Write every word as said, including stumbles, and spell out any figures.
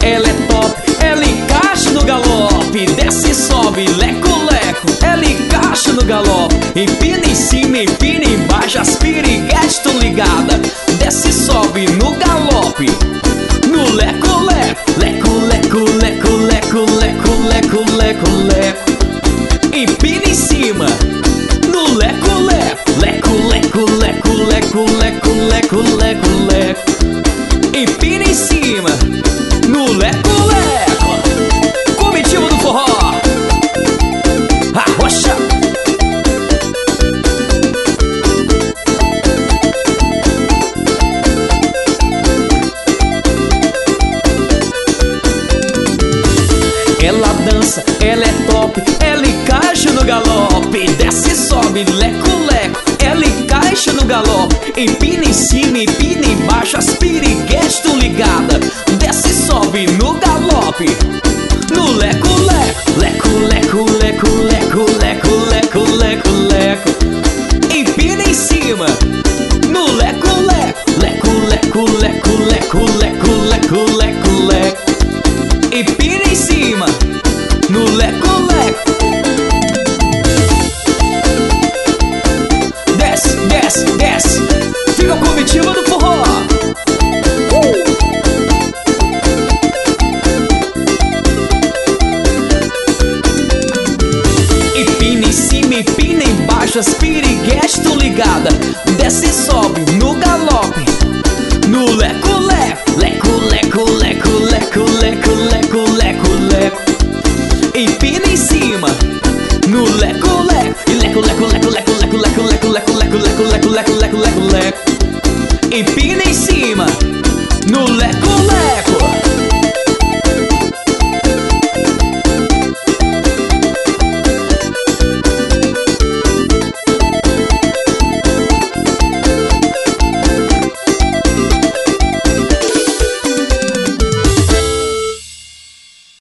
ela é top, ela encaixa no galope. Desce e sobe, leco-leco, ela encaixa no galope. Empina em cima, empina embaixo, as piriguetes tão ligada. Desce e sobe no galope, no leco-leco, leco-leco, leco-leco, leco-leco, leco-leco. Empina em cima, no leco-leco, leco-leco, leco-leco, leco-leco, leco-leco. Empina em cima, no leco-leco. Comitiva do forró, arrocha. Ela dança, ela é top, ela encaixa no galope. Desce e sobe, leco-leco, ela encaixa no galope. Empina em cima, empina embaixo, as piriguetes tão ligadas. Desce e sobe no galope, no leco-leco, leco-leco, leco-leco, leco-leco, leco-leco. Empina em cima, no leco-leco, leco-leco, leco-leco, leco-leco, leco-leco. Empina em cima, no leco-leco. Desce, desce, desce. Fica a comitiva do forró. uh! Empina em cima, empina embaixo, as piriguetes tão ligadas. Desce e sobe no galope, no leco-leco, leco-leco, leco-leco, leco-leco, leco-leco. Empina em cima, no leco-leco, e leco-leco, leco-leco, leco-leco, leco-leco, leco-leco, leco-leco, leco-leco, leco-leco. Empina